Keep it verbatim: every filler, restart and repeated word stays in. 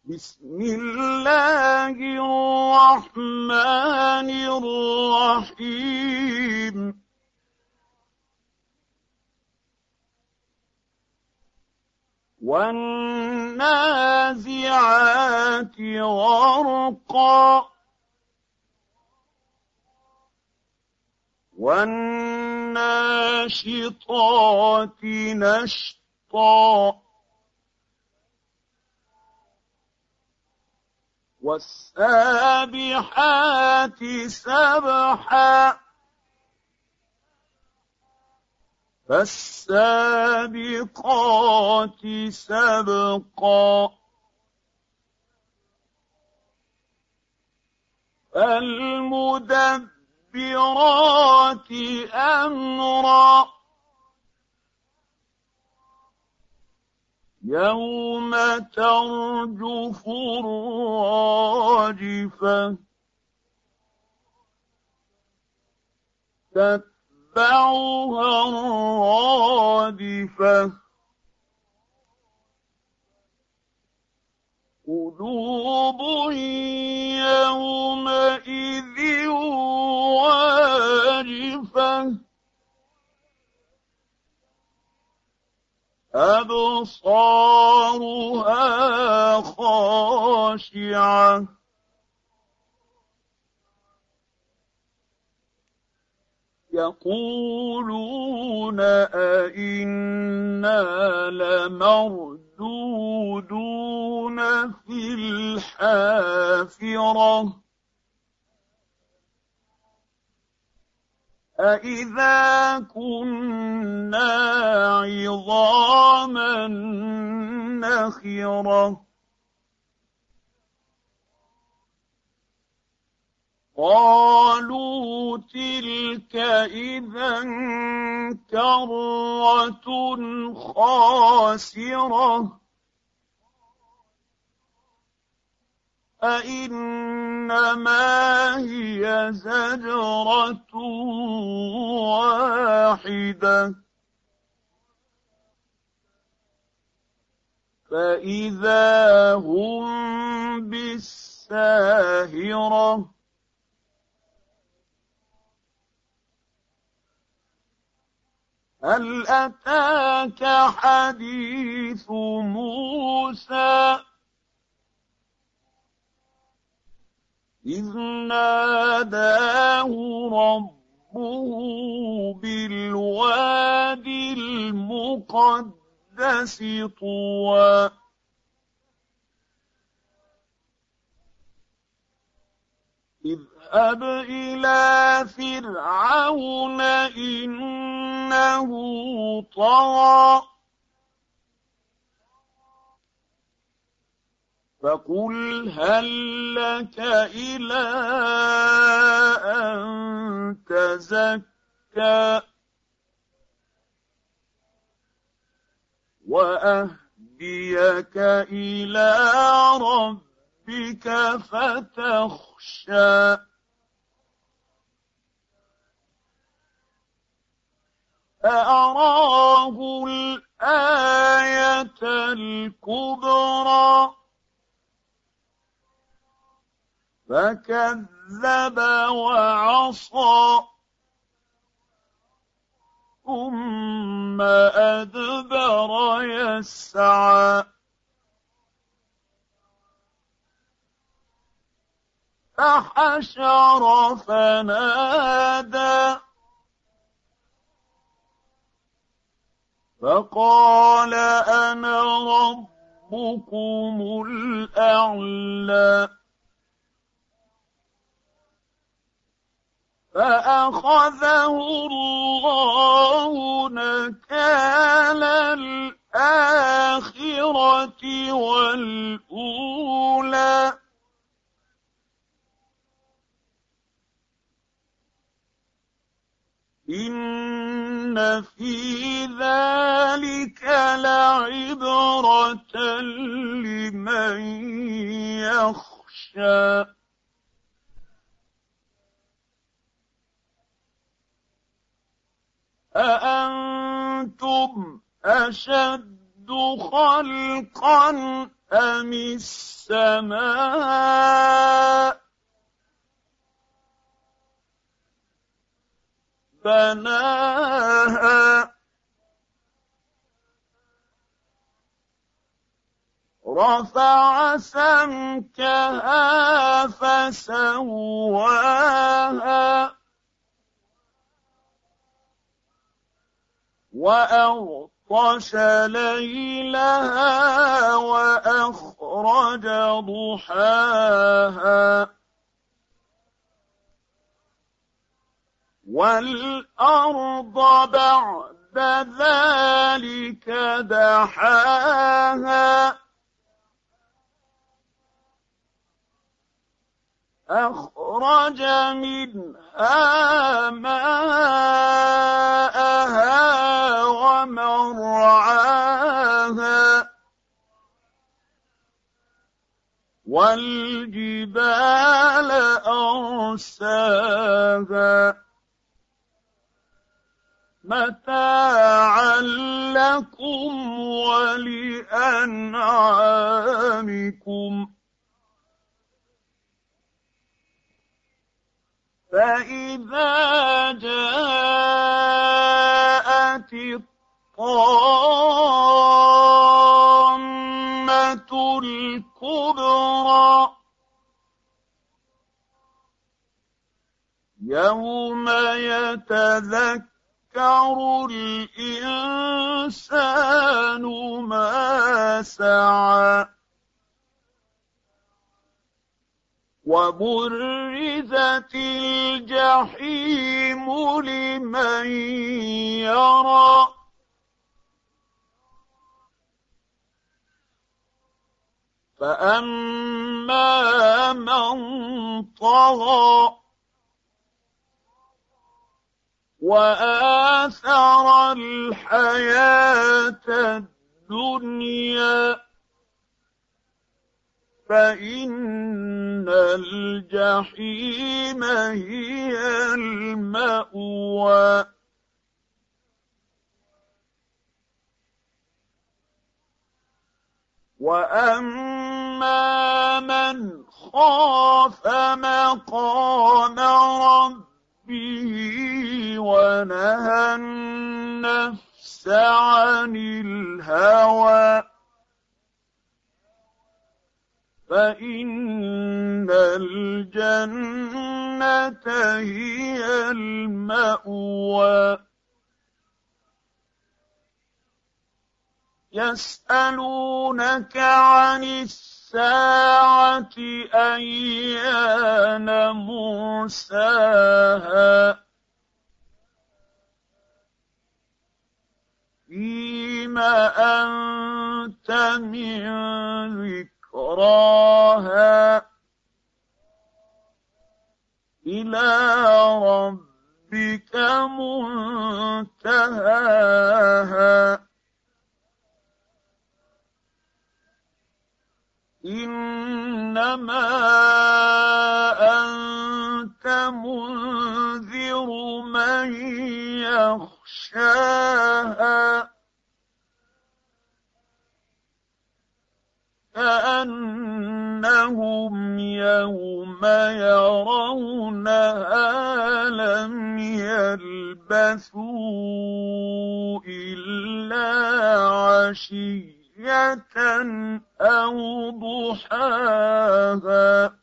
بسم الله الرحمن الرحيم والنازعات غرقا والناشطات نشطا والسابحات سبحا فالسابقات سبقا فالمدبرات أمرا يوم ترجف الراجفة تتبعها الرادفة قلوب يومئذ واجفة أبصارها خاشعة يقولون أئنا لمردودون في الحافرة أئذا كنا عظاما نخرة قالوا تلك إذا كرة خاسرة أئنما هي زجرة واحدة فإذا هم بالساهرة هل أتاك حديث موسى إذ ناداه ربه بالواد المقدس طوى اذهب إلى فرعون إنه طغى فقل هل لك إلى أن تزكى وأهديك إلى ربك فتخشى فأراه الآية الكبرى فكذب وعصى ثم أدبر يسعى فحشر فنادى فقال أنا ربكم الأعلى فأخذه الله نكال الآخرة والأولى إن في ذلك لعبرة لمن يخشى أأنتم أشد خلقا أم السماء بناها رفع سمكها فسواها وأغطش ليلها وأخرج ضحاها والأرض بعد ذلك دحاها أخرج منها ماءها ومرعاها والجبال أرساها متاعا لكم ولأنعامكم فإذا جاءت الطامة الكبرى يوم يتذكر الإنسان ما سعى وبرزت الجحيم لمن يرى فأما من طغى وآثر الحياة الدنيا فإن الجحيم هي المأوى وأما من خاف مقام ربه ونهى النفس عن الهوى فإن الجنة هي المأوى يسألونك عن الساعة أيان مرساها فيم أنت من ذكراها إلى ربك منتهاها إنما أنت منذر من يخشاها كأنهم يوم يرونها لم يلبثوا إلا عشية أو ضحاها